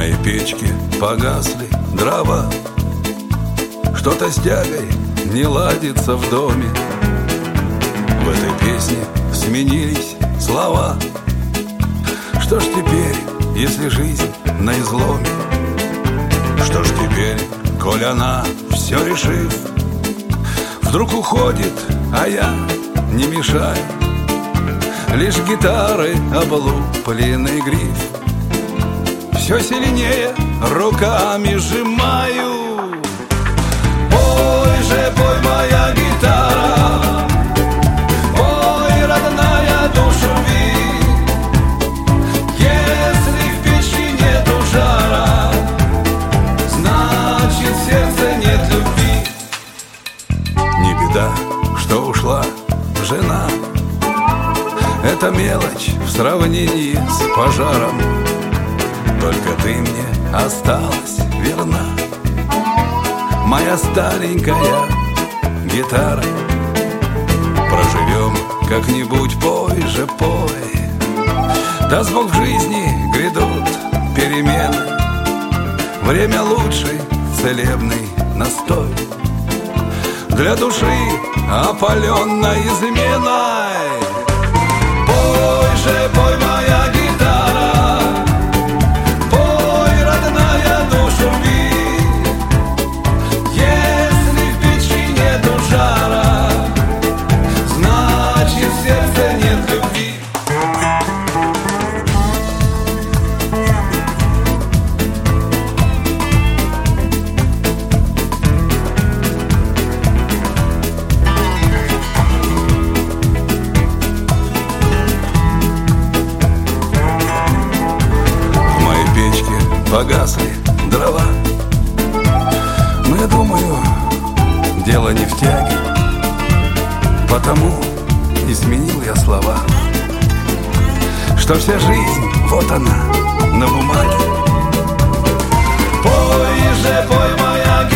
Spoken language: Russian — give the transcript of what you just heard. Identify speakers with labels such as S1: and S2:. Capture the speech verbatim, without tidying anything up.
S1: моей печке погасли дрова. Что-то с тягой не ладится в доме. В этой песне сменились слова. Что ж теперь, если жизнь на изломе? Что ж теперь, коль она, все решив, вдруг уходит, а я не мешаю? Лишь гитары облупленный гриф все сильнее руками сжимаю. Пой же, пой, моя гитара, пой, родная, душу рви. Если в печи нету жара, значит, в сердце нет любви. Не беда, что ушла жена, это мелочь в сравнении с пожаром. Только ты мне осталась верна, моя старенькая гитара. Проживем как-нибудь, пой же, пой. Даст Бог, в жизни грядут перемены. Время лучший целебный настой для души, опаленной изменой. Пой же, пой, моя гитара, пой, родная, душу рви. Если в печи нету жара, значит, в сердце нет любви. Погасли дрова, но я думаю, дело не в тяге, потому и сменил я слова, что вся жизнь, вот она, на бумаге. Пой же, пой, моя